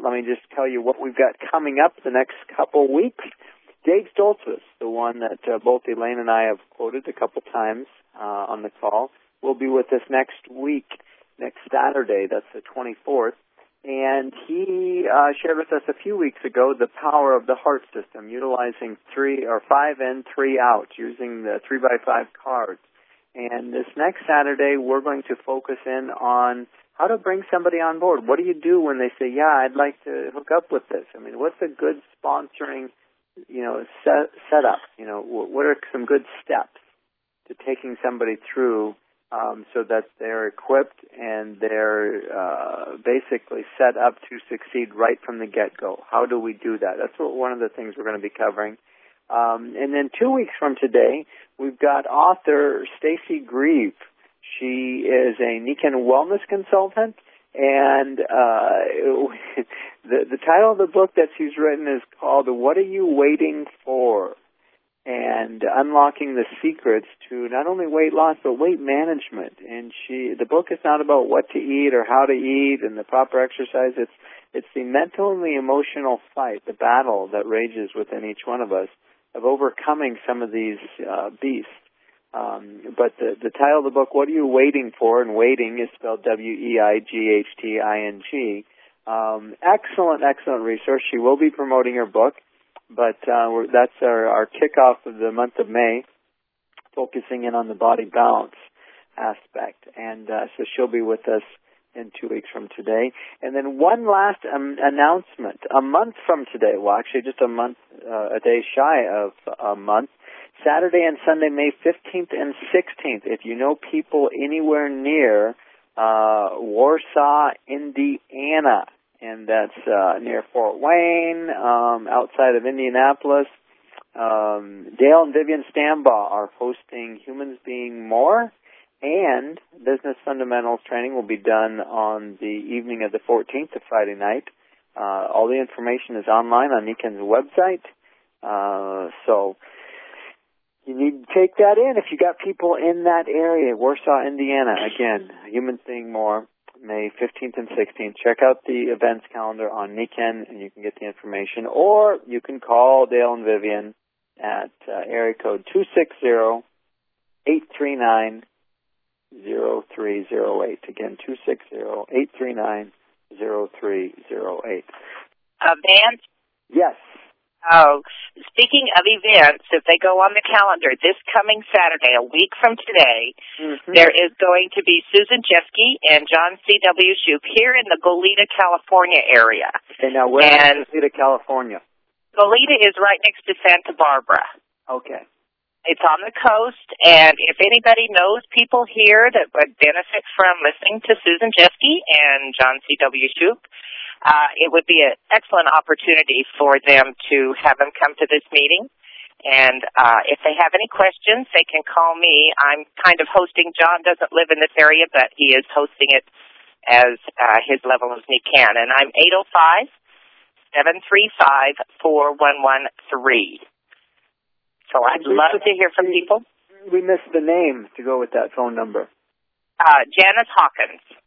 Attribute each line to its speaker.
Speaker 1: let me just tell you what we've got coming up the next couple weeks. Dave Stoltzfus, the one that both Elaine and I have quoted a couple times on the call, will be with us next week, next Saturday. That's the 24th. And he shared with us a few weeks ago the power of the heart system, utilizing 5 in, 3 out, using the 3x5 cards. And this next Saturday, we're going to focus in on how to bring somebody on board. What do you do when they say, yeah, I'd like to hook up with this? I mean, what's a good sponsoring, setup? What are some good steps to taking somebody through so that they're equipped and they're basically set up to succeed right from the get-go? How do we do that? That's one of the things we're going to be covering. And then 2 weeks from today, we've got author Stacy Grieve. She is a Nikken wellness consultant, and the title of the book that she's written is called "What Are You Waiting For?" and unlocking the secrets to not only weight loss but weight management. And the book is not about what to eat or how to eat and the proper exercise. It's the mental and the emotional fight, the battle that rages within each one of us of overcoming some of these beasts. But the title of the book, What Are You Waiting For? And waiting is spelled WEIGHTING. Excellent resource. She will be promoting her book, but that's our kickoff of the month of May, focusing in on the body balance aspect. And so she'll be with us in 2 weeks from today. And then one last announcement. A month from today, well, actually just a day shy of a month, Saturday and Sunday, May 15th and 16th. If you know people anywhere near Warsaw, Indiana, and that's near Fort Wayne, outside of Indianapolis, Dale and Vivian Stambaugh are hosting Humans Being More, and Business Fundamentals training will be done on the evening of the 14th, the Friday night. All the information is online on Nikken's website. So you need to take that in if you got people in that area, Warsaw, Indiana. Again, Humans Being More, May 15th and 16th. Check out the events calendar on Nikken, and you can get the information. Or you can call Dale and Vivian at area code 260-839-0308. Again, 260-839-0308.
Speaker 2: Vance?
Speaker 1: Yes.
Speaker 2: Oh, speaking of events, if they go on the calendar, this coming Saturday, a week from today, there is going to be Susan Jeske and John C.W. Shoup here in the Goleta, California area.
Speaker 1: Okay, now where is Goleta, California?
Speaker 2: Goleta is right next to Santa Barbara.
Speaker 1: Okay.
Speaker 2: It's on the coast, and if anybody knows people here that would benefit from listening to Susan Jeske and John C.W. Shoup, it would be an excellent opportunity for them to have them come to this meeting. And if they have any questions, they can call me. I'm kind of hosting. John doesn't live in this area, but he is hosting it as his level as he can. And I'm 805-735-4113. So I'd love to hear from people.
Speaker 1: We missed the name to go with that phone number.
Speaker 2: Janice Hawkins.